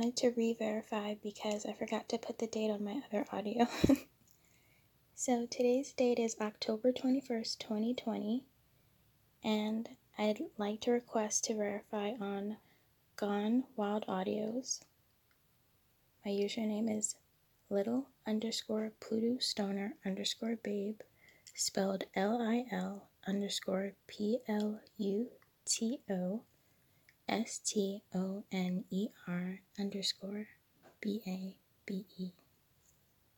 wanted to re-verify because I forgot to put the date on my other audio. So today's date is October 21st, 2020, and I'd like to request to verify on Gone Wild Audios. My username is little_Pluto_Stoner_babe, spelled LIL_PLUTOSTONER_BABE.